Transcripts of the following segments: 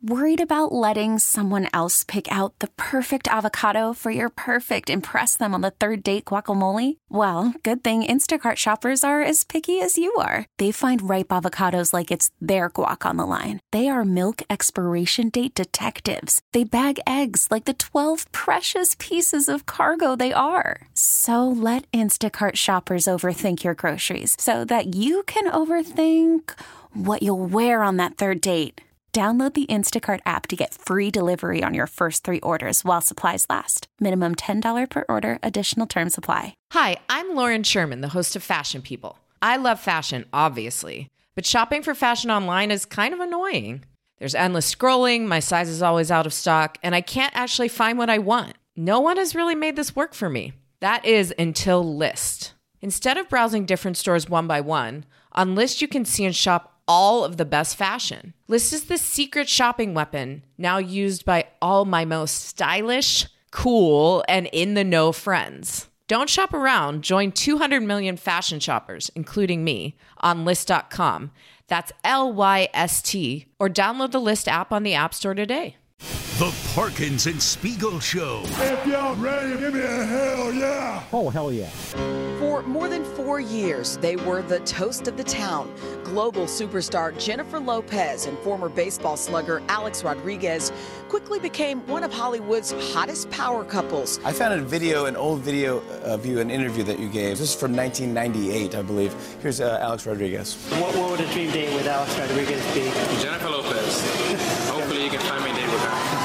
Worried about letting someone else pick out the perfect avocado for your perfect impress them on the third date guacamole? Well, good thing Instacart shoppers are as picky as you are. They find ripe avocados like it's their guac on the line. They are milk expiration date detectives. They bag eggs like the 12 precious pieces of cargo they are. So let Instacart shoppers overthink your groceries so that you can overthink what you'll wear on that third date. Download the Instacart app to get free delivery on your first 3 orders while supplies last. Minimum $10 per order. Additional terms apply. Hi, I'm Lauren Sherman, the host of Fashion People. I love fashion, obviously, but shopping for fashion online is kind of annoying. There's endless scrolling, my size is always out of stock, and I can't actually find what I want. No one has really made this work for me. That is until Lyst. Instead of browsing different stores one by one, on Lyst you can see and shop all of the best fashion. Lyst is the secret shopping weapon now used by all my most stylish, cool, and in-the-know friends. Don't shop around. Join 200 million fashion shoppers, including me, on Lyst.com. That's Lyst, or download the Lyst app on the App Store today. The Parkins and Spiegel Show. If y'all ready, give me a hell yeah. Oh, hell yeah. For more than 4 years, they were the toast of the town. Global superstar Jennifer Lopez and former baseball slugger Alex Rodriguez quickly became one of Hollywood's hottest power couples. I found an old video of you, an interview that you gave. This is from 1998, I believe. Here's Alex Rodriguez. What would a dream date with Alex Rodriguez be? Jennifer Lopez. Hopefully you can find me a date with her.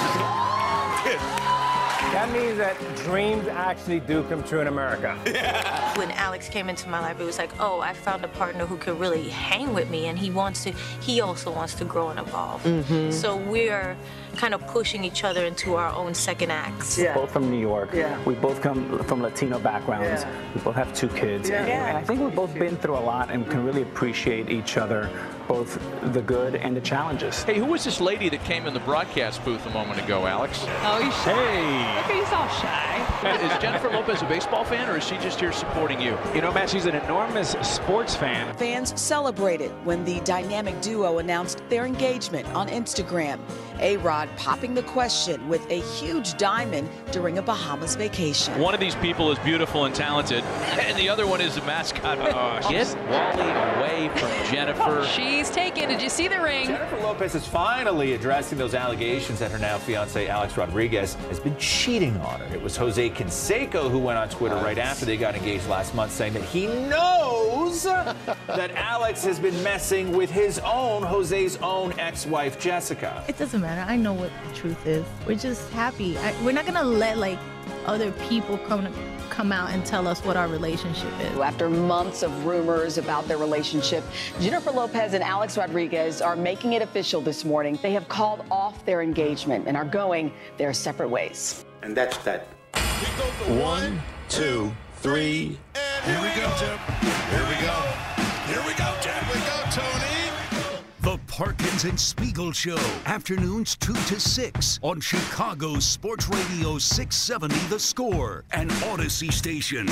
That means that dreams actually do come true in America. Yeah. When Alex came into my life, it was like, oh, I found a partner who could really hang with me, and he also wants to grow and evolve. Mm-hmm. So we're kind of pushing each other into our own second acts. Yeah. Both from New York. Yeah. We both come from Latino backgrounds. Yeah. We both have 2 kids. Yeah. And I think we've both been through a lot and can really appreciate each other, both the good and the challenges. Hey, who was this lady that came in the broadcast booth a moment ago, Alex? Oh, he's shy. Hey. Look, he's all shy. Is Jennifer Lopez a baseball fan, or is she just here supporting you? You know, Matt, she's an enormous sports fan. Fans celebrated when the dynamic duo announced their engagement on Instagram. A-Rod popping the question with a huge diamond during a Bahamas vacation. One of these people is beautiful and talented, and the other one is a mascot. Get Wally away from Jennifer. She's taken. Did you see the ring? Jennifer Lopez is finally addressing those allegations that her now fiancé Alex Rodriguez has been cheating on her. It was Jose Canseco who went on Twitter right after they got engaged last month, saying that he knows that Alex has been messing with Jose's own ex-wife, Jessica. It doesn't matter. I know what the truth is. We're just happy. We're not gonna let other people come out and tell us what our relationship is. After months of rumors about their relationship, Jennifer Lopez and Alex Rodriguez are making it official this morning. They have called off their engagement and are going their separate ways. And that's that. 1, 2, 3. And here we go, Tim. Here we go. Here we go, Tim. Here we go, Tony. The Parkins and Spiegel Show. Afternoons 2 to 6 on Chicago's Sports Radio 670 The Score and Odyssey Station.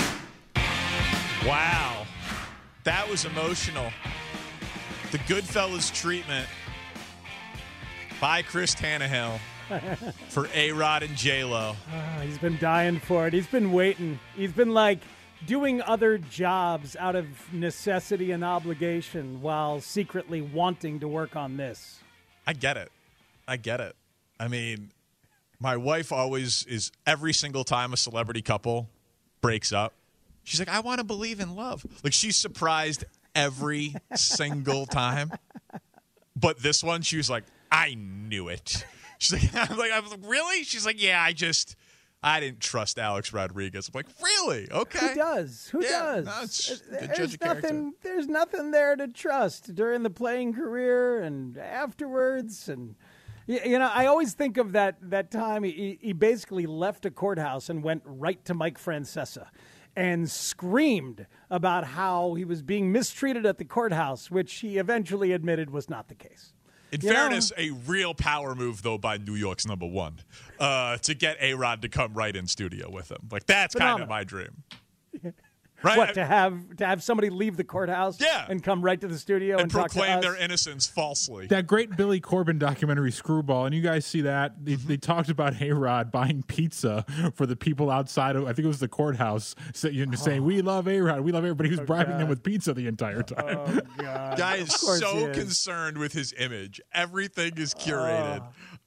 Wow. That was emotional. The Goodfellas treatment by Chris Tannehill for A-Rod and J-Lo. He's been dying for it. He's been waiting. He's been doing other jobs out of necessity and obligation while secretly wanting to work on this. I get it. I mean, my wife always is, every single time a celebrity couple breaks up, she's like, I want to believe in love. She's surprised every single time. But this one, she was like, I knew it. She's like, I was like, really? She's like, yeah, I didn't trust Alex Rodriguez. I'm like, really? Okay. Who does? Who does? No, it's good judge of character. There's nothing there to trust during the playing career and afterwards. And, I always think of that time he basically left a courthouse and went right to Mike Francesa and screamed about how he was being mistreated at the courthouse, which he eventually admitted was not the case. In fairness, a real power move, though, by New York's number one to get A-Rod to come right in studio with him. That's kind of my dream. Right. What, to have somebody leave the courthouse and come right to the studio and talk to proclaim us? their innocence falsely. That great Billy Corbin documentary, Screwball, and you guys see that? They talked about A-Rod buying pizza for the people outside of, I think it was the courthouse, saying, we love A-Rod, we love A-Rod, but he was bribing them with pizza the entire time. Oh, God. Guy is so concerned with his image. Everything is curated.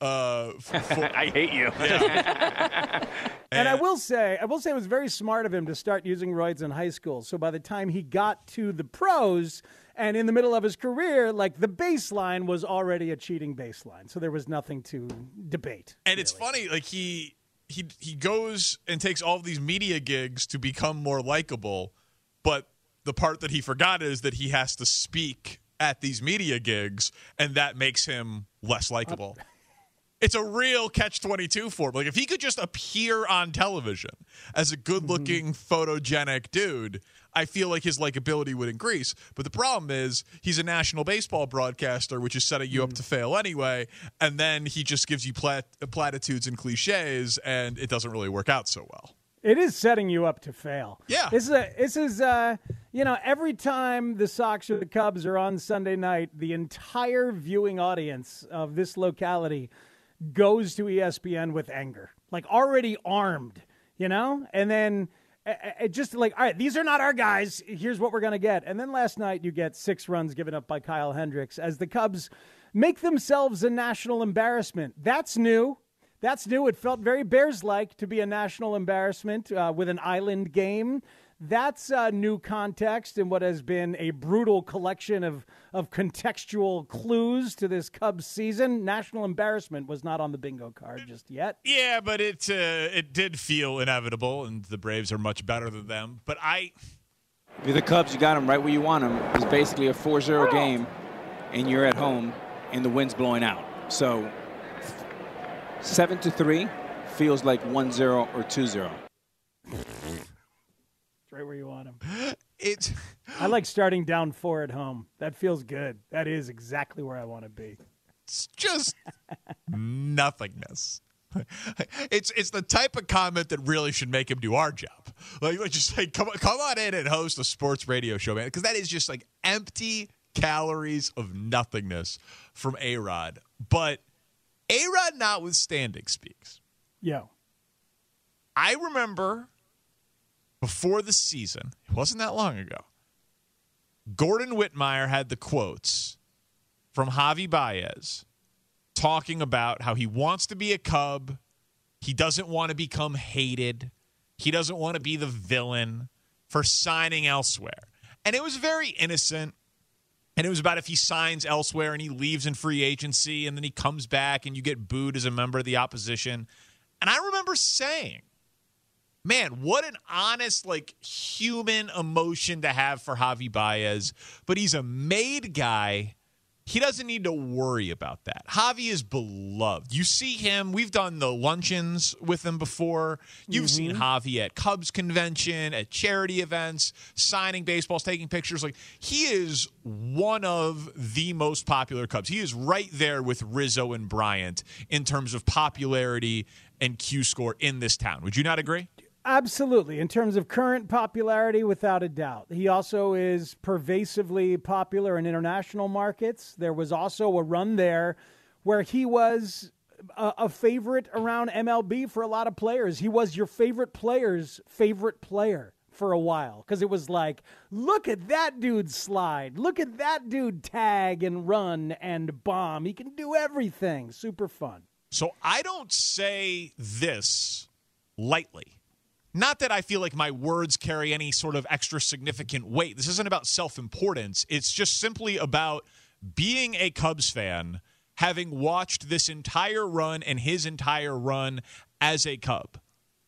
I hate you. Yeah. And I will say it was very smart of him to start using roids in high school. So by the time he got to the pros and in the middle of his career, like the baseline was already a cheating baseline. So there was nothing to debate. And it's funny, like he goes and takes all of these media gigs to become more likable, but the part that he forgot is that he has to speak at these media gigs, and that makes him less likable. It's a real catch-22 for him. Like, if he could just appear on television as a good-looking, photogenic dude, I feel like his likability would increase. But the problem is he's a national baseball broadcaster, which is setting you up to fail anyway, and then he just gives you platitudes and cliches, and it doesn't really work out so well. It is setting you up to fail. Yeah. This is every time the Sox or the Cubs are on Sunday night, the entire viewing audience of this locality goes to ESPN with anger, like already armed, and then it just like, all right, these are not our guys. Here's what we're going to get. And then last night you get 6 runs given up by Kyle Hendricks as the Cubs make themselves a national embarrassment. That's new. It felt very Bears-like to be a national embarrassment with an island game. That's a new context in what has been a brutal collection of contextual clues to this Cubs season. National embarrassment was not on the bingo card just yet. Yeah, but it did feel inevitable, and the Braves are much better than them. But if you're the Cubs, you got them right where you want them. It's basically a 4-0 game, and you're at home, and the wind's blowing out. So 7-3 feels like 1-0 or 2-0. Right where you want him. I like starting down 4 at home. That feels good. That is exactly where I want to be. It's just nothingness. It's the type of comment that really should make him do our job. Like just like come on in and host a sports radio show, man, because that is just like empty calories of nothingness from A-Rod. But A-Rod notwithstanding speaks. Yo. I remember before the season, it wasn't that long ago, Gordon Whitmire had the quotes from Javi Baez talking about how he wants to be a Cub. He doesn't want to become hated. He doesn't want to be the villain for signing elsewhere. And it was very innocent. And it was about if he signs elsewhere and he leaves in free agency and then he comes back and you get booed as a member of the opposition. And I remember saying, man, what an honest, like, human emotion to have for Javi Baez. But he's a made guy. He doesn't need to worry about that. Javi is beloved. You see him. We've done the luncheons with him before. You've seen Javi at Cubs convention, at charity events, signing baseballs, taking pictures. Like, he is one of the most popular Cubs. He is right there with Rizzo and Bryant in terms of popularity and Q score in this town. Would you not agree? Absolutely. In terms of current popularity, without a doubt. He also is pervasively popular in international markets. There was also a run there where he was a favorite around MLB for a lot of players. He was your favorite player's favorite player for a while because it was like, look at that dude slide. Look at that dude tag and run and bomb. He can do everything. Super fun. So I don't say this lightly. Not that I feel like my words carry any sort of extra significant weight. This isn't about self-importance. It's just simply about being a Cubs fan, having watched this entire run and his entire run as a Cub.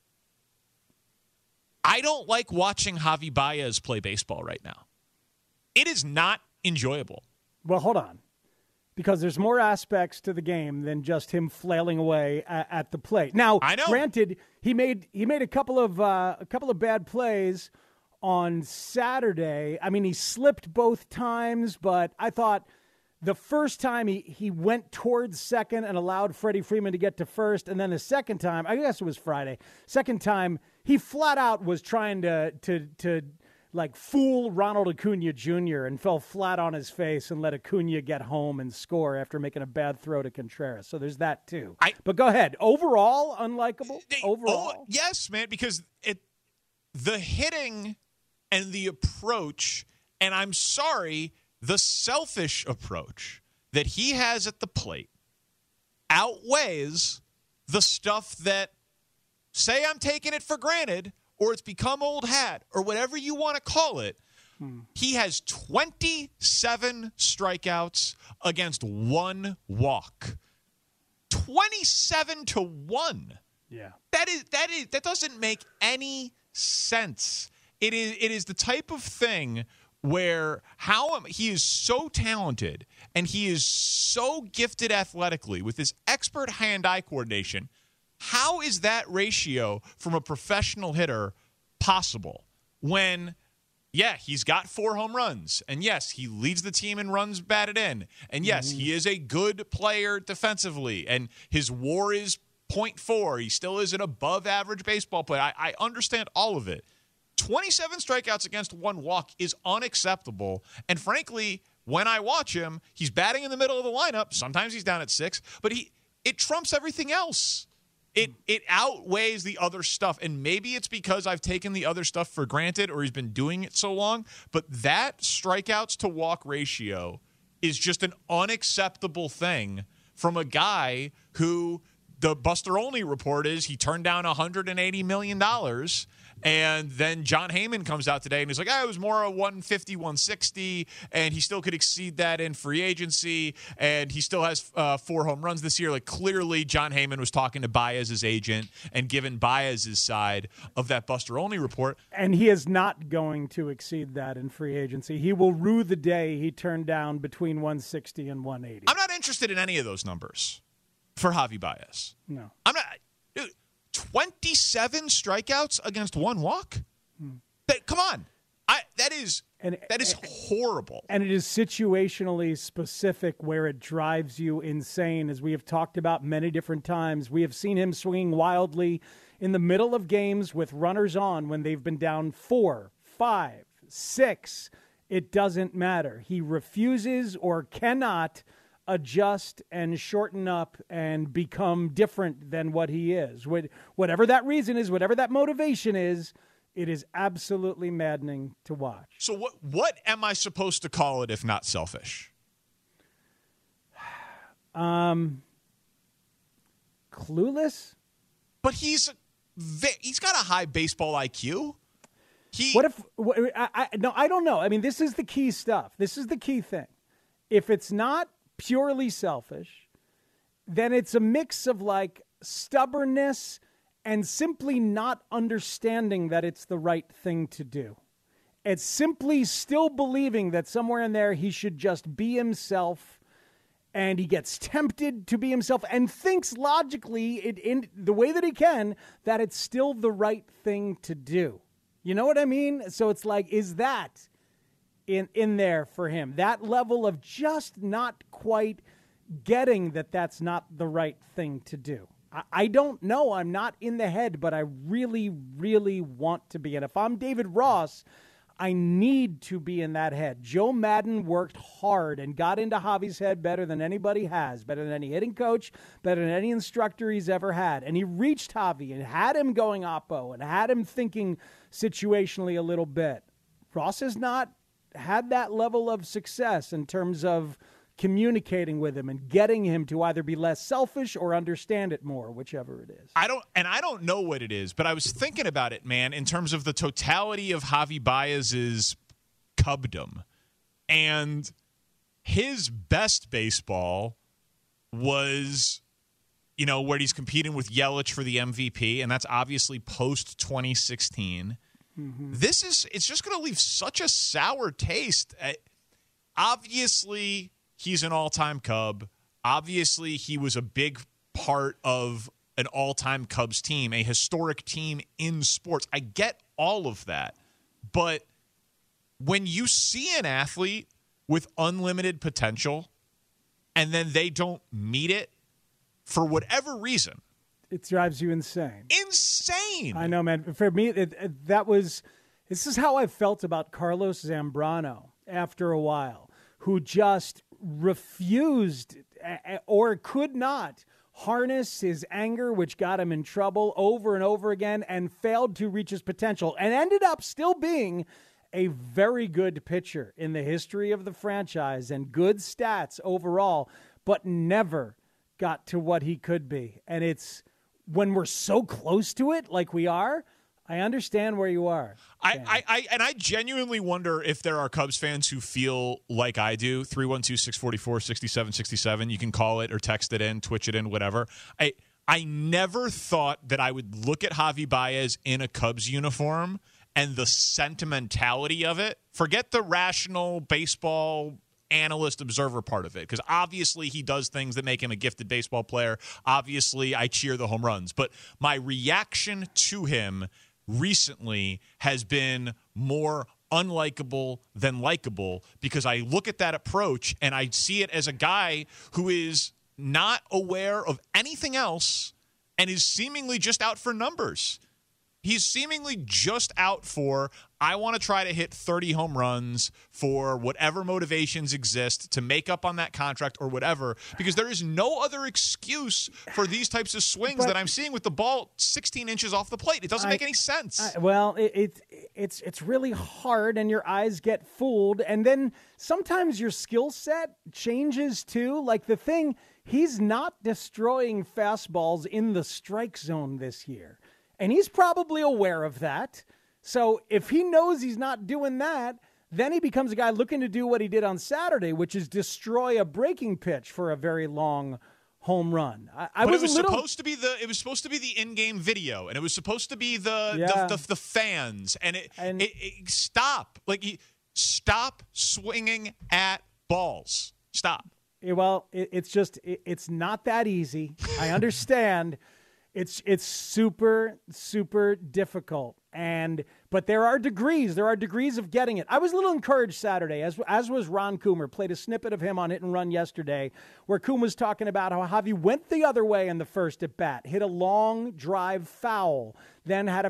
I don't like watching Javi Baez play baseball right now. It is not enjoyable. Well, hold on. Because there's more aspects to the game than just him flailing away at the plate. Now, I know. Granted, he made a couple of bad plays on Saturday. I mean, he slipped both times, but I thought the first time he went towards second and allowed Freddie Freeman to get to first, and then the second time, I guess it was Friday. Second time, he flat out was trying to like fool Ronald Acuna Jr. and fell flat on his face and let Acuna get home and score after making a bad throw to Contreras. So there's that too. But go ahead. Overall, unlikable? Overall? Yes, man, because the hitting and the approach, and I'm sorry, the selfish approach that he has at the plate outweighs the stuff that, say I'm taking it for granted, or it's become old hat, or whatever you want to call it. He has 27 strikeouts against 1 walk. 27-1. Yeah. That doesn't make any sense. It is the type of thing where he is so talented and he is so gifted athletically with his expert hand-eye coordination. How is that ratio from a professional hitter possible when, yeah, he's got 4 home runs, and yes, he leads the team in runs batted in, and yes, he is a good player defensively, and his WAR is 0.4. He still is an above-average baseball player. I understand all of it. 27 strikeouts against 1 walk is unacceptable, and frankly, when I watch him, he's batting in the middle of the lineup. Sometimes he's down at 6, but it trumps everything else. It outweighs the other stuff, and maybe it's because I've taken the other stuff for granted or he's been doing it so long, but that strikeouts to walk ratio is just an unacceptable thing from a guy who the Buster Olney report is he turned down $180 million. And then John Heyman comes out today and he's like, it was more a 150, 160, and he still could exceed that in free agency, and he still has 4 home runs this year. Like, clearly John Heyman was talking to Baez's agent and given Baez's side of that Buster Olney report. And he is not going to exceed that in free agency. He will rue the day he turned down between 160 and 180. I'm not interested in any of those numbers for Javi Baez. No. I'm not. Dude, 27 strikeouts against 1 walk? Come on. That is horrible. And it is situationally specific where it drives you insane. As we have talked about many different times, we have seen him swinging wildly in the middle of games with runners on when they've been down 4, 5, 6. It doesn't matter. He refuses or cannot adjust and shorten up and become different than what he is. Whatever that reason is, whatever that motivation is, it is absolutely maddening to watch. So what am I supposed to call it if not selfish? Clueless? But he's got a high baseball IQ. I don't know. I mean, this is the key stuff. This is the key thing. If it's not purely selfish, then it's a mix of like stubbornness and simply not understanding that it's the right thing to do. It's simply still believing that somewhere in there he should just be himself, and he gets tempted to be himself and thinks logically in the way that he can that it's still the right thing to do. You know what I mean? So it's like, is that in there for him? That level of just not quite getting that that's not the right thing to do. I don't know. I'm not in the head, but I really, really want to be. And if I'm David Ross, I need to be in that head. Joe Maddon worked hard and got into Javi's head better than anybody has, better than any hitting coach, better than any instructor he's ever had. And he reached Javi and had him going oppo and had him thinking situationally a little bit. Ross has not had that level of success in terms of communicating with him and getting him to either be less selfish or understand it more, whichever it is. I don't know what it is, but I was thinking about it, man, in terms of the totality of Javi Baez's Cubdom. And his best baseball was, where he's competing with Yelich for the MVP, and that's obviously post-2016. Mm-hmm. It's just going to leave such a sour taste. Obviously, he's an all-time Cub. Obviously, he was a big part of an all-time Cubs team, a historic team in sports. I get all of that. But when you see an athlete with unlimited potential and then they don't meet it for whatever reason, it drives you insane. Insane. I know, man. For me, that was This is how I felt about Carlos Zambrano after a while, who just refused or could not harness his anger, which got him in trouble over and over again, and failed to reach his potential, and ended up still being a very good pitcher in the history of the franchise and good stats overall, but never got to what he could be. And it's when we're so close to it, like we are, I understand where you are. I genuinely wonder if there are Cubs fans who feel like I do. 312-644-6767. You can call it or text it in, Twitch it in, whatever. I never thought that I would look at Javi Baez in a Cubs uniform and the sentimentality of it. Forget the rational baseball analyst observer part of it, because obviously he does things that make him a gifted baseball player. Obviously I cheer the home runs, but my reaction to him recently has been more unlikable than likable, because I look at that approach and I see it as a guy who is not aware of anything else and is seemingly just out for numbers. He's seemingly just out for, I want to try to hit 30 home runs for whatever motivations exist to make up on that contract or whatever, because there is no other excuse for these types of swings that I'm seeing with the ball 16 inches off the plate. It doesn't make any sense. It's really hard, and your eyes get fooled, and then sometimes your skill set changes too. Like the thing, he's not destroying fastballs in the strike zone this year. And he's probably aware of that. So if he knows he's not doing that, then he becomes a guy looking to do what he did on Saturday, which is destroy a breaking pitch for a very long home run. It was supposed to be the in-game video, and it was supposed to be the fans, and stop stop swinging at balls. Stop. It's not that easy. I understand. It's super, super difficult. But there are degrees. There are degrees of getting it. I was a little encouraged Saturday, as was Ron Coomer. Played a snippet of him on Hit and Run yesterday, where Coomer was talking about how Javi went the other way in the first at bat, hit a long drive foul, then had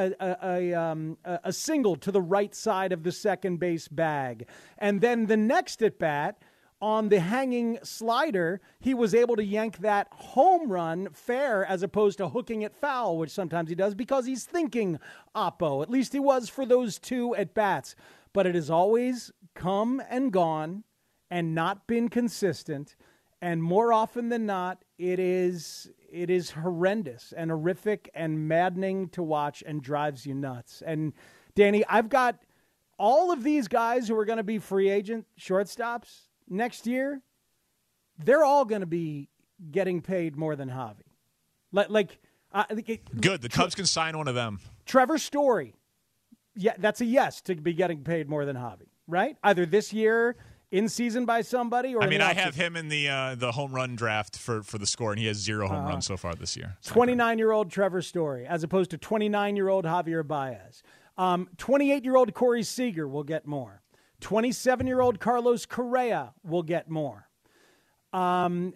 a single to the right side of the second base bag, and then the next at bat, on the hanging slider, he was able to yank that home run fair as opposed to hooking it foul, which sometimes he does because he's thinking oppo. At least he was for those two at-bats. But it has always come and gone and not been consistent. And more often than not, it is horrendous and horrific and maddening to watch and drives you nuts. And, Danny, I've got all of these guys who are going to be free agent shortstops next year, they're all going to be getting paid more than Javi. Good. The Cubs can sign one of them. Trevor Story. Yeah, that's a yes to be getting paid more than Javi, right? Either this year, in season by somebody, or I have him in the home run draft for the Score, and he has 0 home runs so far this year. 29-year-old Trevor Story, as opposed to 29-year-old Javier Baez. 28-year-old Corey Seager will get more. 27-year-old Carlos Correa will get more. How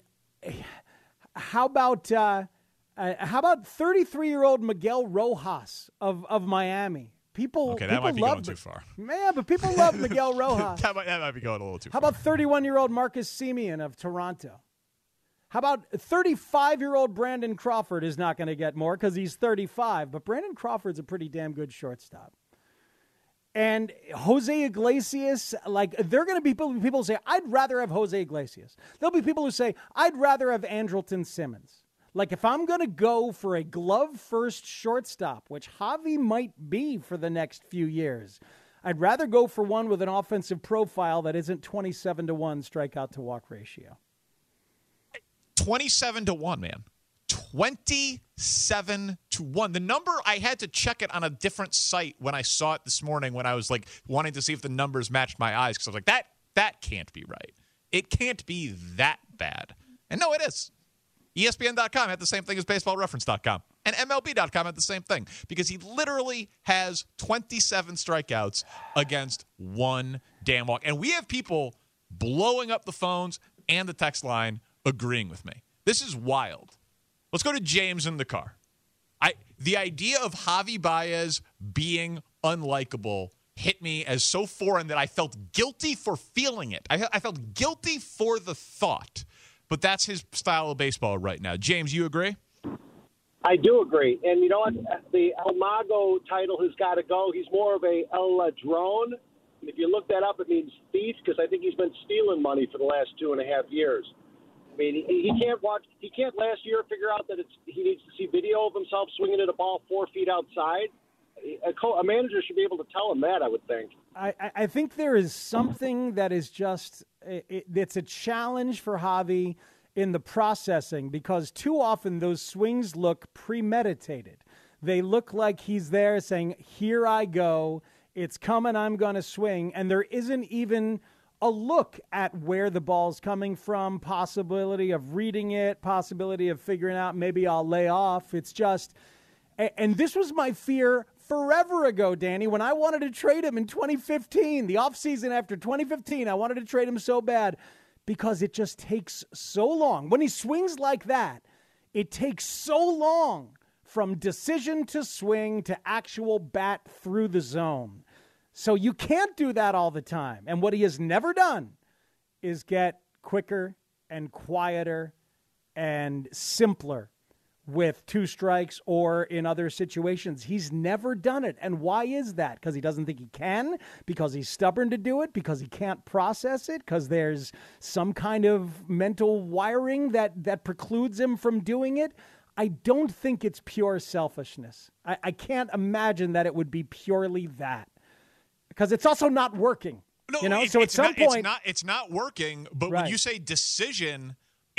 about 33-year-old Miguel Rojas of Miami? People that might be going too far. Man, but people love Miguel Rojas. that might be going a little too far. How about 31-year-old Marcus Semien of Toronto? How about 35-year-old Brandon Crawford is not going to get more because he's 35, but Brandon Crawford's a pretty damn good shortstop. And Jose Iglesias, there are going to be people who say, I'd rather have Jose Iglesias. There'll be people who say, I'd rather have Andrelton Simmons. If I'm going to go for a glove-first shortstop, which Javi might be for the next few years, I'd rather go for one with an offensive profile that isn't 27-1 strikeout-to-walk ratio. 27-1, man. 27-1. The number, I had to check it on a different site when I saw it this morning when I was wanting to see if the numbers matched my eyes, because I was like, that can't be right. It can't be that bad. And no, it is. ESPN.com had the same thing as BaseballReference.com. And MLB.com had the same thing, because he literally has 27 strikeouts against one damn walk. And we have people blowing up the phones and the text line agreeing with me. This is wild. Let's go to James in the car. The idea of Javi Baez being unlikable hit me as so foreign that I felt guilty for feeling it. I felt guilty for the thought. But that's his style of baseball right now. James, you agree? I do agree. And you know what? The El Mago title has got to go. He's more of a El Ladrón. And if you look that up, it means thief, because I think he's been stealing money for the last 2.5 years. I mean, he can't last year figure out that he needs to see video of himself swinging at a ball 4 feet outside. A manager should be able to tell him that, I would think. I think there is something that is just it's a challenge for Javi in the processing, because too often those swings look premeditated. They look like he's there saying, here I go, it's coming, I'm going to swing, and there isn't even a look at where the ball's coming from, possibility of reading it, possibility of figuring out maybe I'll lay off. It's just, and this was my fear forever ago, Danny, when I wanted to trade him in 2015, the offseason after 2015, I wanted to trade him so bad because it just takes so long. When he swings like that, it takes so long from decision to swing to actual bat through the zone. So you can't do that all the time. And what he has never done is get quicker and quieter and simpler with 2 strikes or in other situations. He's never done it. And why is that? Because he doesn't think he can? Because he's stubborn to do it? Because he can't process it? Because there's some kind of mental wiring that precludes him from doing it? I don't think it's pure selfishness. I can't imagine that it would be purely that. Because it's also not working. No, so at some point... It's not working, but right. When you say decision,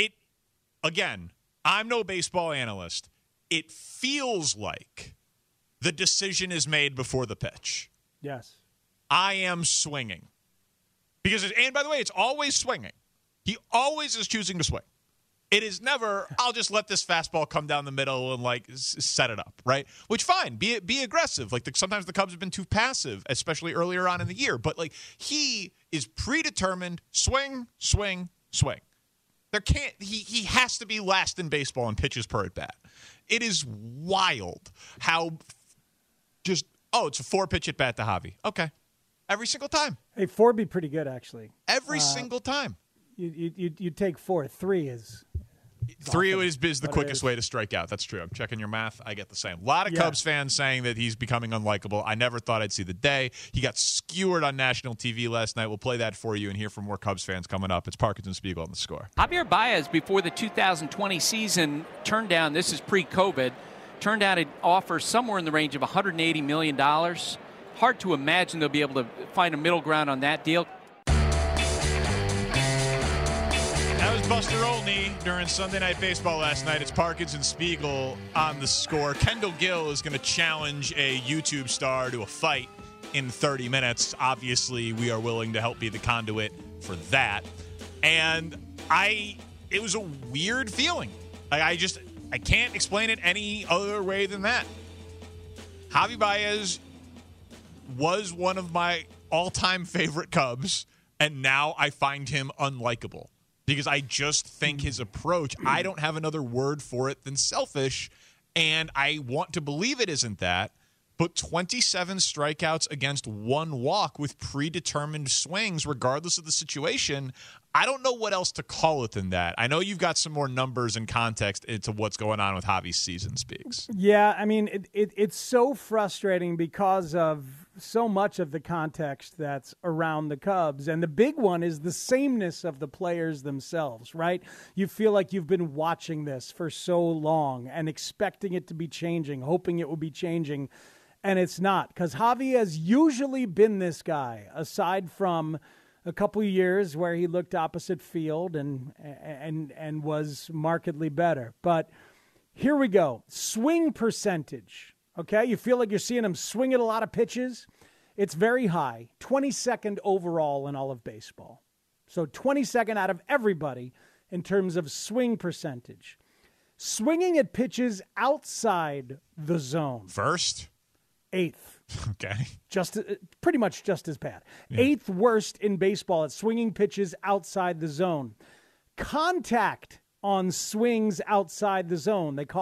again, I'm no baseball analyst. It feels like the decision is made before the pitch. Yes. I am swinging. And by the way, it's always swinging. He always is choosing to swing. It is never, I'll just let this fastball come down the middle and set it up, right? Which, fine, be aggressive. Sometimes the Cubs have been too passive, especially earlier on in the year. But he is predetermined, swing, swing, swing. He has to be last in baseball in pitches per at bat. It is wild how it's a 4-pitch at bat to Javi. Okay. Every single time. Hey, 4 would be pretty good, actually. Every single time. You take 4. 3 is... 3 is the quickest way to strike out. That's true. I'm checking your math. I get the same. A lot of Cubs fans saying that he's becoming unlikable. I never thought I'd see the day. He got skewered on national TV last night. We'll play that for you and hear from more Cubs fans coming up. It's Parkins and Spiegel on The Score. Javier Baez, before the 2020 season, turned down, this is pre-COVID, turned down an offer somewhere in the range of $180 million. Hard to imagine they'll be able to find a middle ground on that deal. That was Buster Olney during Sunday Night Baseball last night. It's Parkins and Spiegel on The Score. Kendall Gill is going to challenge a YouTube star to a fight in 30 minutes. Obviously, we are willing to help be the conduit for that. And it was a weird feeling. I can't explain it any other way than that. Javi Baez was one of my all-time favorite Cubs, and now I find him unlikable. Because I just think his approach, I don't have another word for it than selfish, and I want to believe it isn't that, but 27 strikeouts against 1 walk with predetermined swings, regardless of the situation, I don't know what else to call it than that. I know you've got some more numbers and context into what's going on with Javi's season, Speaks. Yeah, I mean, it's so frustrating because of so much of the context that's around the Cubs. And the big one is the sameness of the players themselves, right? You feel like you've been watching this for so long and expecting it to be changing, hoping it will be changing, and it's not. Because Javi has usually been this guy, aside from a couple of years where he looked opposite field and was markedly better. But here we go. Swing percentage. Okay, you feel like you're seeing him swing at a lot of pitches. It's very high, 22nd overall in all of baseball. So 22nd out of everybody in terms of swing percentage. Swinging at pitches outside the zone. First? 8th. Okay. Pretty much just as bad. Yeah. 8th worst in baseball at swinging pitches outside the zone. Contact on swings outside the zone. They call it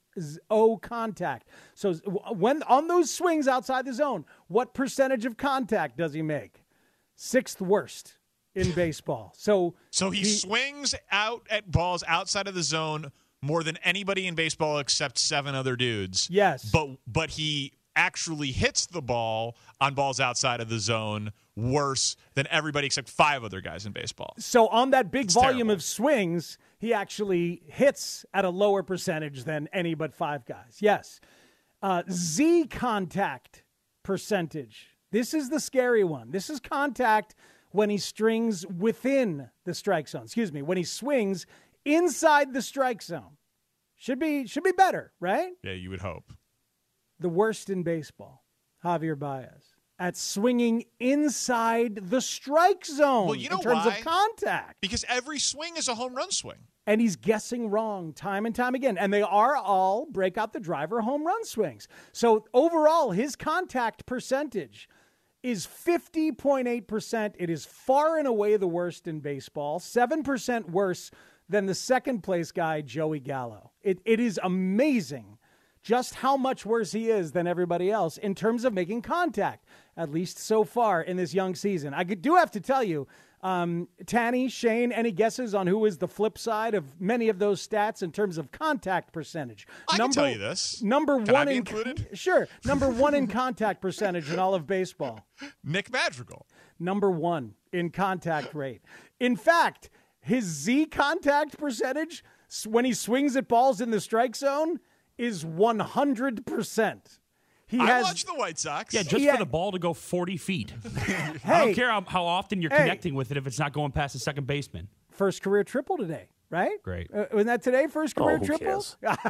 O contact. So when on those swings outside the zone, what percentage of contact does he make? 6th worst in baseball. So he swings out at balls outside of the zone more than anybody in baseball except 7 other dudes. Yes. But he actually hits the ball on balls outside of the zone worse than everybody except 5 other guys in baseball. So on that big volume of swings, he actually hits at a lower percentage than any but 5 guys. Yes. Z contact percentage. This is the scary one. This is contact when he strings within the strike zone. Excuse me, when he swings inside the strike zone. Should be better, right? Yeah, you would hope. The worst in baseball, Javier Baez, at swinging inside the strike zone well, you know in terms why? of contact. Because every swing is a home run swing. And he's guessing wrong time and time again. And they are all break out the driver home run swings. So overall, his contact percentage is 50.8%. It is far and away the worst in baseball, 7% worse than the second place guy, Joey Gallo. It is amazing just how much worse he is than everybody else in terms of making contact, at least so far in this young season. I do have to tell you, Tanny, Shane, any guesses on who is the flip side of many of those stats in terms of contact percentage? I can tell you this. Number Can one I be in included? Sure. Number 1 in contact percentage in all of baseball. Nick Madrigal. Number 1 in contact rate. In fact, his Z contact percentage when he swings at balls in the strike zone is 100%. I watch the White Sox. Yeah, just for the ball to go 40 feet. I don't care how often you're connecting with it if it's not going past the second baseman. First career triple today, right? Great. Wasn't that today, first career triple?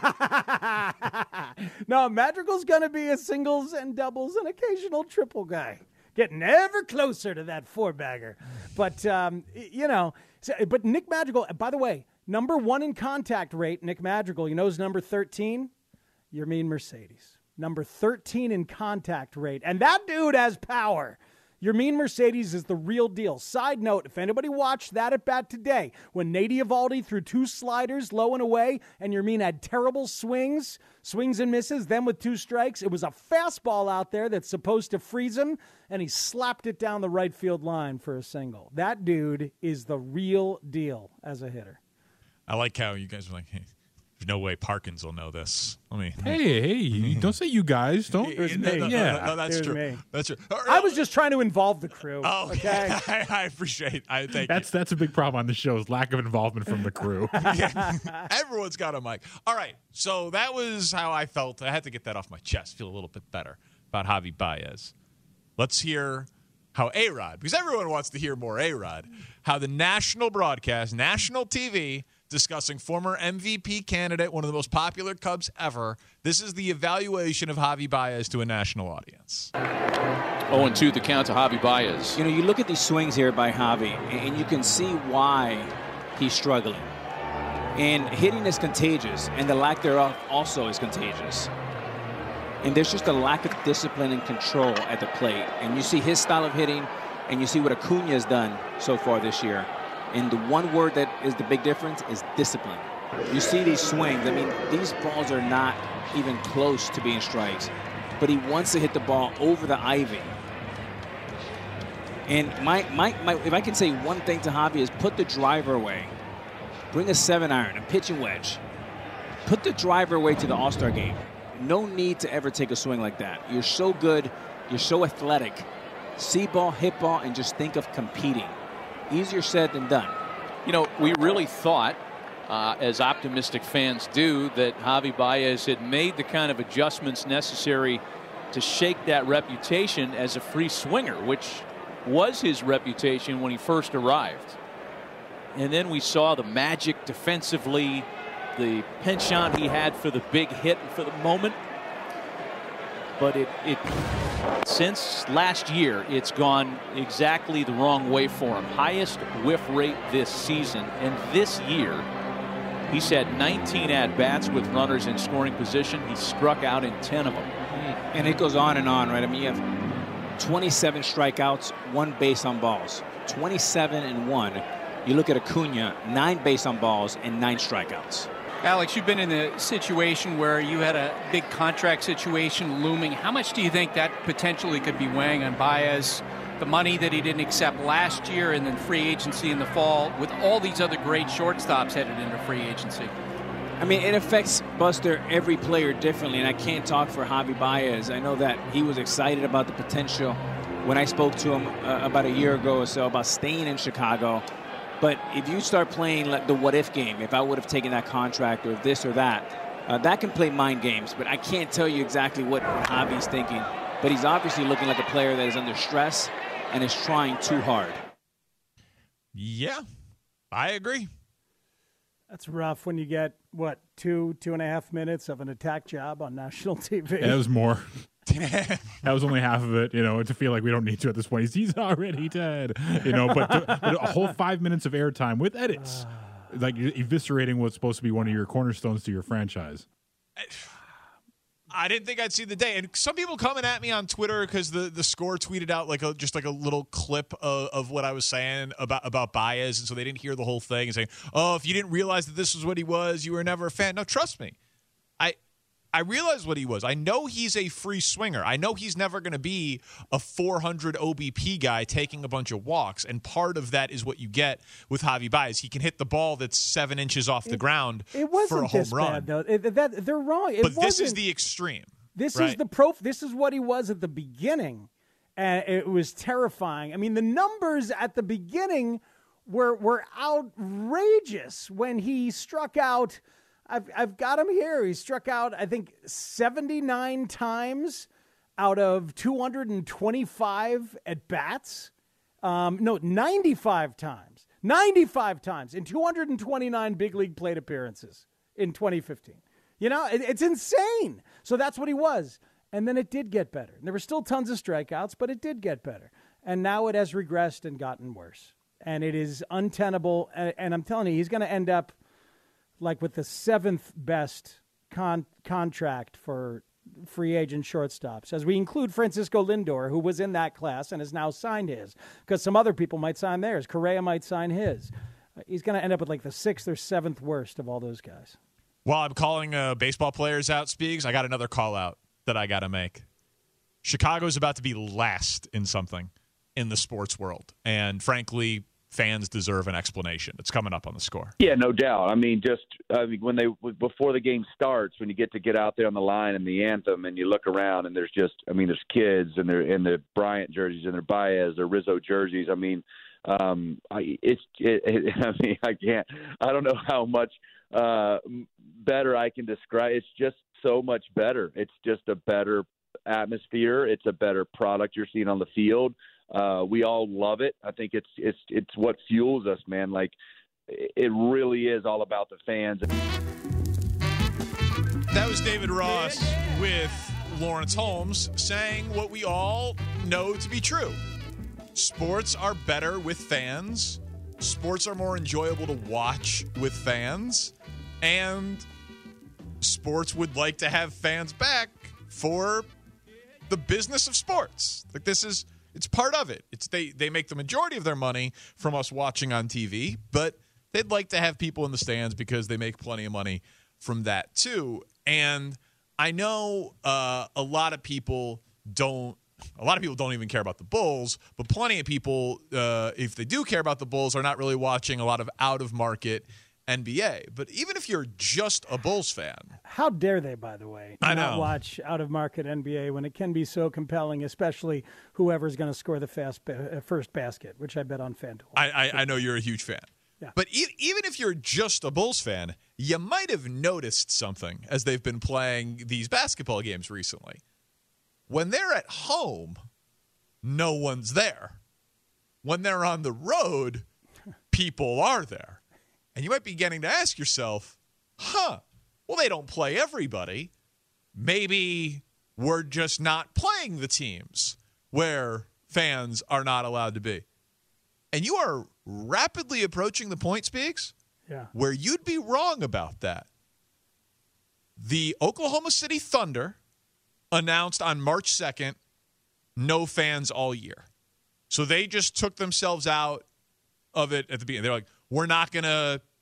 No, Madrigal's going to be a singles and doubles and occasional triple guy. Getting ever closer to that 4-bagger. But, but Nick Madrigal, by the way, number 1 in contact rate, Nick Madrigal, you know who's number 13? Yermin Mercedes. Number 13 in contact rate. And that dude has power. Yermin Mercedes is the real deal. Side note, if anybody watched that at bat today, when Nady Eovaldi threw 2 sliders low and away, and Yermin had terrible swings and misses, then with 2 strikes, it was a fastball out there that's supposed to freeze him, and he slapped it down the right field line for a single. That dude is the real deal as a hitter. I like how you guys are like, hey, there's no way Parkins will know this. Hey, don't say you guys. Don't. No, that's true. Me. That's true. I was just trying to involve the crew. Oh, okay. I appreciate. Thank you. That's a big problem on the show is lack of involvement from the crew. Everyone's got a mic. All right, so that was how I felt. I had to get that off my chest. Feel a little bit better about Javi Baez. Let's hear how A-Rod, because everyone wants to hear more A-Rod, how the national broadcast, national TV, discussing former MVP candidate, one of the most popular Cubs ever. This is the evaluation of Javi Baez to a national audience. 0-2 the count to Javi Baez. You know, you look at these swings here by Javi, and you can see why he's struggling. And hitting is contagious, and the lack thereof also is contagious. And there's just a lack of discipline and control at the plate. And you see his style of hitting, and you see what Acuna has done so far this year. And the one word that is the big difference is discipline. You see these swings. I mean, these balls are not even close to being strikes. But he wants to hit the ball over the ivy. And if I can say one thing to Javi is put the driver away. Bring a 7-iron, a pitching wedge. Put the driver away to the All-Star game. No need to ever take a swing like that. You're so good. You're so athletic. See ball, hit ball, and just think of competing. Easier said than done. You know, we really thought, as optimistic fans do, that Javi Baez had made the kind of adjustments necessary to shake that reputation as a free swinger, which was his reputation when he first arrived. And then we saw the magic defensively, the penchant he had for the big hit and for the moment. But since last year, it's gone exactly the wrong way for him. Highest whiff rate this season. And this year, he's had 19 at-bats with runners in scoring position. He struck out in 10 of them. And it goes on and on, right? I mean, you have 27 strikeouts, 1 base on balls. 27 and 1. You look at Acuna, 9 base on balls and 9 strikeouts. Alex, you've been in a situation where you had a big contract situation looming. How much do you think that potentially could be weighing on Baez? The money that he didn't accept last year and then free agency in the fall with all these other great shortstops headed into free agency. I mean, it affects Buster every player differently, and I can't talk for Javi Baez. I know that he was excited about the potential when I spoke to him about a year ago or so about staying in Chicago. But if you start playing like the what-if game, if I would have taken that contract or this or that, that can play mind games. But I can't tell you exactly what Javi's thinking. But he's obviously looking like a player that is under stress and is trying too hard. Yeah, I agree. That's rough when you get, 2.5 minutes of an attack job on national TV. Yeah, that was more. That was only half of it, to feel like we don't need to at this point. He's already dead, but a whole 5 minutes of airtime with edits, like eviscerating what's supposed to be one of your cornerstones to your franchise. I didn't think I'd see the day. And some people coming at me on Twitter because the Score tweeted out just a little clip of what I was saying about Baez, and so they didn't hear the whole thing and saying, oh, if you didn't realize that this was what he was, you were never a fan. No, trust me. I realize what he was. I know he's a free swinger. I know he's never going to be a 400 OBP guy taking a bunch of walks, and part of that is what you get with Javi Baez. He can hit the ball that's 7 inches off the ground for a home run. Bad, though. They're wrong. But this is the extreme. This right? is This is what he was at the beginning, and it was terrifying. I mean, the numbers at the beginning were outrageous when he struck out. I've got him here. He struck out, I think, 79 times out of 225 at-bats. 95 times. 95 times in 229 big league plate appearances in 2015. It's insane. So that's what he was. And then it did get better. There were still tons of strikeouts, but it did get better. And now it has regressed and gotten worse. And it is untenable. And I'm telling you, he's going to end up like with the 7th best contract for free agent shortstops, as we include Francisco Lindor, who was in that class and has now signed his, because some other people might sign theirs. Correa might sign his. He's going to end up with like the 6th or 7th worst of all those guys. While I'm calling baseball players out, Speaks, I got another call out that I got to make. Chicago's about to be last in something in the sports world, and frankly, fans deserve an explanation. It's coming up on the Score. Yeah, no doubt. I mean, before the game starts, when you get out there on the line and the anthem, and you look around, and there's kids, and they're in the Bryant jerseys, and they're Baez, they're Rizzo jerseys. I mean, I don't know how much better I can describe. It's just so much better. It's just a better atmosphere. It's a better product you're seeing on the field. We all love it. I think it's what fuels us, man. Like, it really is all about the fans. That was David Ross with Lawrence Holmes saying what we all know to be true. Sports are better with fans. Sports are more enjoyable to watch with fans. And sports would like to have fans back for the business of sports. Like, it's part of it. They make the majority of their money from us watching on TV, but they'd like to have people in the stands because they make plenty of money from that too. And I know a lot of people don't even care about the Bulls, but plenty of people, if they do care about the Bulls, are not really watching a lot of out-of-market NBA. But even if you're just a Bulls fan. How dare they, by the way, not watch out-of-market NBA when it can be so compelling, especially whoever's going to score the first basket, which I bet on FanDuel. I know you're a huge fan. Yeah. But even if you're just a Bulls fan, you might have noticed something as they've been playing these basketball games recently. When they're at home, no one's there. When they're on the road, people are there. And you might be getting to ask yourself, well, they don't play everybody. Maybe we're just not playing the teams where fans are not allowed to be. And you are rapidly approaching the point, Speaks, where you'd be wrong about that. The Oklahoma City Thunder announced on March 2nd, no fans all year. So they just took themselves out of it at the beginning. They're like, we're not going to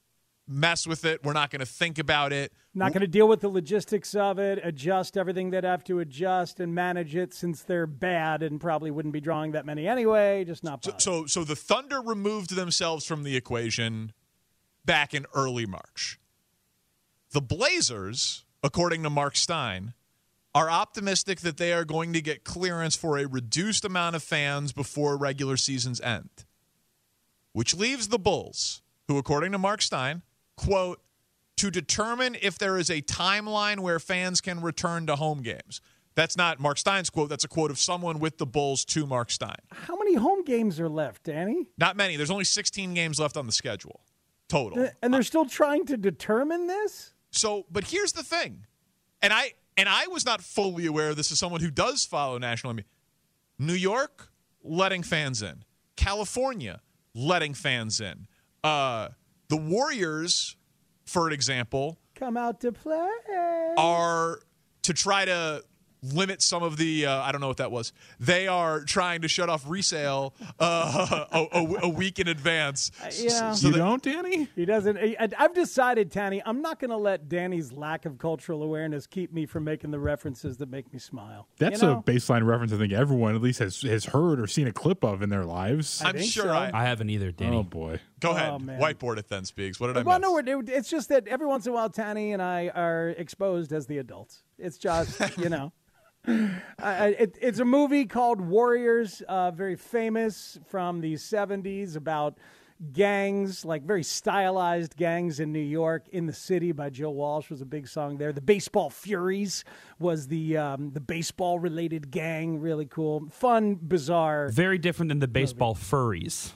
mess with it. We're not going to think about it. Not going to deal with the logistics of it, adjust everything they'd have to adjust and manage it since they're bad and probably wouldn't be drawing that many anyway. Just not so the Thunder removed themselves from the equation back in early March. The Blazers, according to Mark Stein, are optimistic that they are going to get clearance for a reduced amount of fans before regular season's end, which leaves the Bulls, who, according to Mark Stein, quote, to determine if there is a timeline where fans can return to home games. That's not Mark Stein's quote. That's a quote of someone with the Bulls to Mark Stein. How many home games are left, Danny? Not many. There's only 16 games left on the schedule total. And they're still trying to determine this? So, but here's the thing. And I was not fully aware of this as someone who does follow national NBA. New York, letting fans in. California, letting fans in. The Warriors, for example, come out to play, are to try to limit some of the I don't know what that was. They are trying to shut off resale a week in advance. Yeah. So you don't, Danny? He doesn't. I've decided, Tanny, I'm not going to let Danny's lack of cultural awareness keep me from making the references that make me smile. That's a baseline reference I think everyone at least has heard or seen a clip of in their lives. I'm sure so. I haven't either, Danny. Oh, boy. Go ahead. Whiteboard it then, Speaks. What did I well, miss? no, it's just that every once in a while, Tanny and I are exposed as the adults. It's just, it's a movie called Warriors, very famous from the 70s about gangs, like very stylized gangs in New York. In the City by Joe Walsh was a big song there. The Baseball Furies was the baseball-related gang. Really cool. Fun, bizarre. Very different than the baseball furries.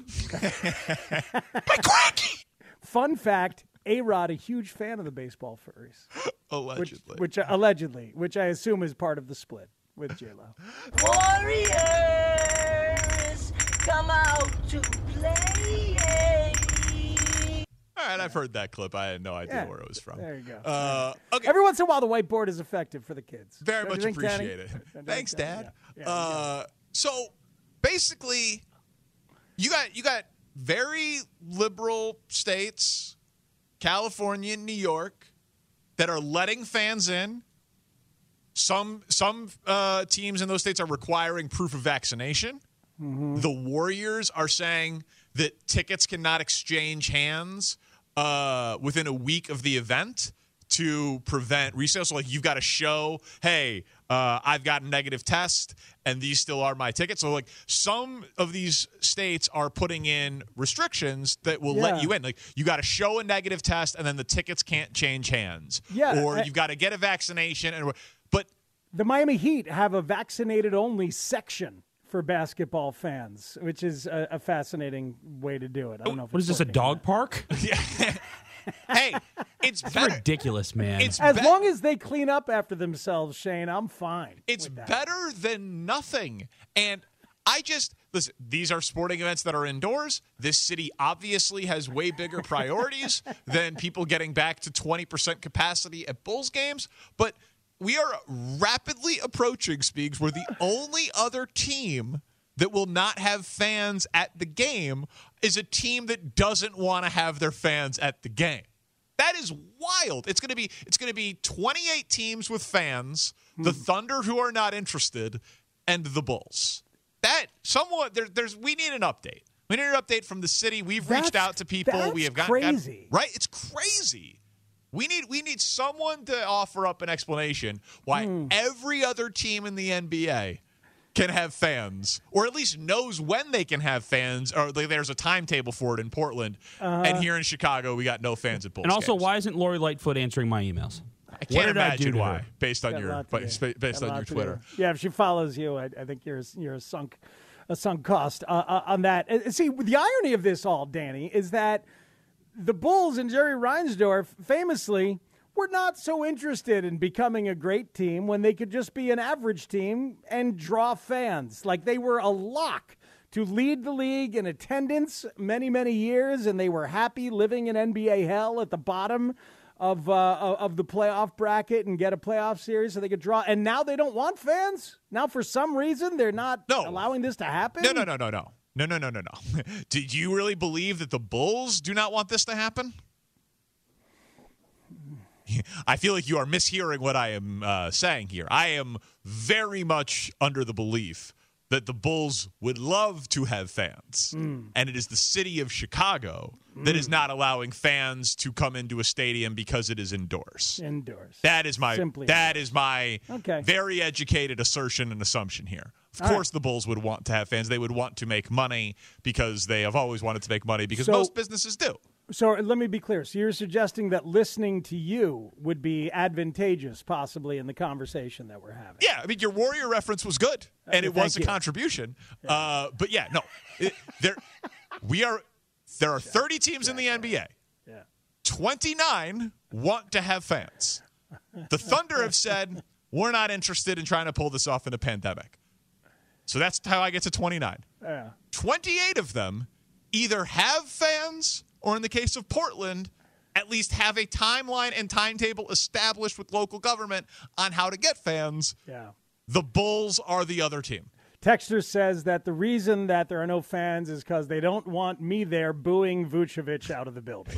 Fun fact, A-Rod, a huge fan of the Baseball Furries. Allegedly. Which I assume is part of the split with J-Lo. Warriors, come out to play. All right, I've heard that clip. I had no idea where it was from. There you go. Okay. Every once in a while, the whiteboard is effective for the kids. Very Don't much you think, Danny? appreciate it. Thanks, Dad. Yeah, so basically, you got very liberal states, California and New York, that are letting fans in. Some teams in those states are requiring proof of vaccination. Mm-hmm. The Warriors are saying that tickets cannot exchange hands within a week of the event to prevent resale. So, you've got to show, hey, I've got a negative test, and these still are my tickets. So, some of these states are putting in restrictions that will let you in. You got to show a negative test, and then the tickets can't change hands. Yeah, or you've got to get a vaccination. But the Miami Heat have a vaccinated-only section for basketball fans, which is a fascinating way to do it. I don't know if what is this, a dog park? Hey, it's ridiculous, man. As long as they clean up after themselves, Shane, I'm fine. It's better than nothing. And listen, these are sporting events that are indoors. This city obviously has way bigger priorities than people getting back to 20% capacity at Bulls games. But we are rapidly approaching, Speaks, where the only other team that will not have fans at the game is a team that doesn't want to have their fans at the game. That is wild. It's going to be 28 teams with fans, the Thunder who are not interested, and the Bulls. That somewhat we need an update. We need an update from the city. We've reached out to people. We have gotten crazy. Right? It's crazy. We need someone to offer up an explanation why every other team in the NBA can have fans, or at least knows when they can have fans, or there's a timetable for it in Portland. And here in Chicago, we got no fans at Bulls And also, games. why isn't Lori Lightfoot answering my emails? I can't imagine why, her? based on your Twitter. Yeah, if she follows you, I think you're a sunk cost on that. See, the irony of this all, Danny, is that the Bulls and Jerry Reinsdorf famously were not so interested in becoming a great team when they could just be an average team and draw fans. Like, they were a lock to lead the league in attendance many, many years, and they were happy living in NBA hell at the bottom of the playoff bracket and get a playoff series so they could draw. And now they don't want fans? Now, for some reason, they're not allowing this to happen? No. Do you really believe that the Bulls do not want this to happen? I feel like you are mishearing what I am saying here. I am very much under the belief that the Bulls would love to have fans, and it is the city of Chicago that is not allowing fans to come into a stadium because it is indoors. That is my very educated assertion and assumption here. Of course, the Bulls would want to have fans. They would want to make money because they have always wanted to make money because most businesses do. So let me be clear. So you're suggesting that listening to you would be advantageous, possibly, in the conversation that we're having. Yeah, I mean, your Warrior reference was good, and it was a contribution. Yeah. But yeah, no, there are 30 teams in the NBA. Yeah. 29 want to have fans. The Thunder have said, we're not interested in trying to pull this off in a pandemic. So that's how I get to 29. Yeah. 28 of them either have fans or, in the case of Portland, at least have a timeline and timetable established with local government on how to get fans. Yeah. The Bulls are the other team. Texter says that the reason that there are no fans is because they don't want me there booing Vucevic out of the building.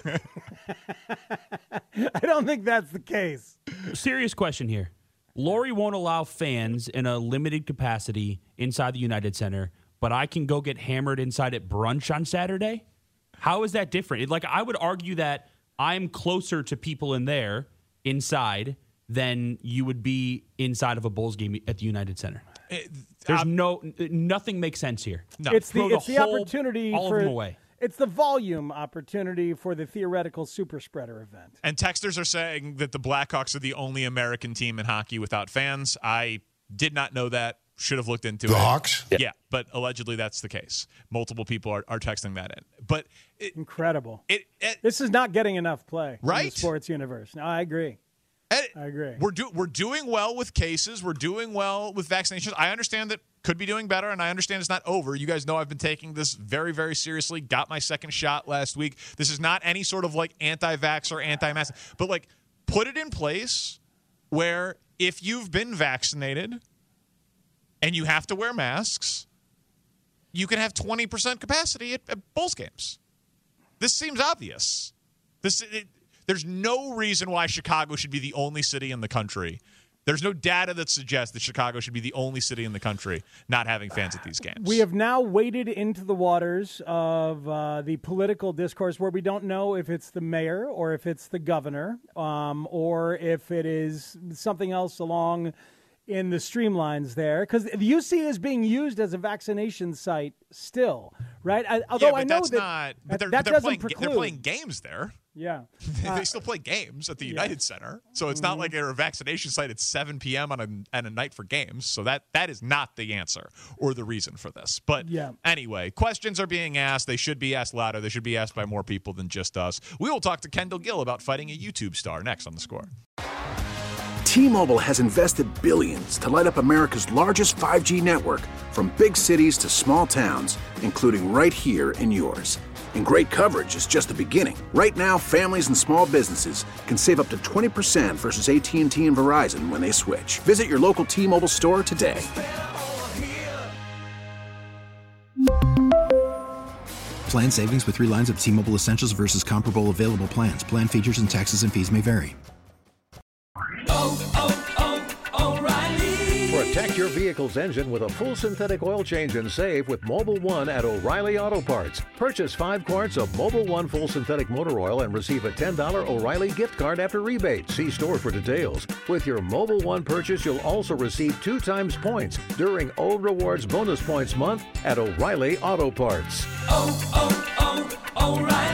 I don't think that's the case. Serious question here. Lori won't allow fans in a limited capacity inside the United Center, but I can go get hammered inside at brunch on Saturday? How is that different? Like, I would argue that I'm closer to people in there inside than you would be inside of a Bulls game at the United Center. There's nothing makes sense here. No. It's the opportunity all for of them away. It's the volume opportunity for the theoretical super spreader event. And texters are saying that the Blackhawks are the only American team in hockey without fans. I did not know that. Should have looked into it. The Hawks? Yeah, but allegedly that's the case. Multiple people are texting that in. But incredible. This is not getting enough play in right? the sports universe. No, I agree. I agree. We're doing well with cases. We're doing well with vaccinations. I understand that could be doing better, and I understand it's not over. You guys know I've been taking this very, very seriously. Got my second shot last week. This is not any sort of like anti-vax or anti-mask, but like put it in place where if you've been vaccinated and you have to wear masks, you can have 20% capacity at Bulls games. This seems obvious. There's no reason why Chicago should be the only city in the country. There's no data that suggests that Chicago should be the only city in the country not having fans at these games. We have now waded into the waters of the political discourse where we don't know if it's the mayor or if it's the governor or if it is something else along in the streamlines there, because the UC is being used as a vaccination site still, right? Although I know they're playing games there. Yeah. They still play games at the United Center. So it's not like they're a vaccination site at 7 p.m. on a night for games. So that is not the answer or the reason for this. But anyway, questions are being asked. They should be asked louder. They should be asked by more people than just us. We will talk to Kendall Gill about fighting a YouTube star next on The Score. T-Mobile has invested billions to light up America's largest 5G network, from big cities to small towns, including right here in yours. And great coverage is just the beginning. Right now, families and small businesses can save up to 20% versus AT&T and Verizon when they switch. Visit your local T-Mobile store today. Plan savings with 3 lines of T-Mobile Essentials versus comparable available plans. Plan features and taxes and fees may vary. Protect your vehicle's engine with a full synthetic oil change and save with Mobil 1 at O'Reilly Auto Parts. Purchase 5 quarts of Mobil 1 full synthetic motor oil and receive a $10 O'Reilly gift card after rebate. See store for details. With your Mobil 1 purchase, you'll also receive 2 times points during O Rewards Bonus Points Month at O'Reilly Auto Parts. O'Reilly.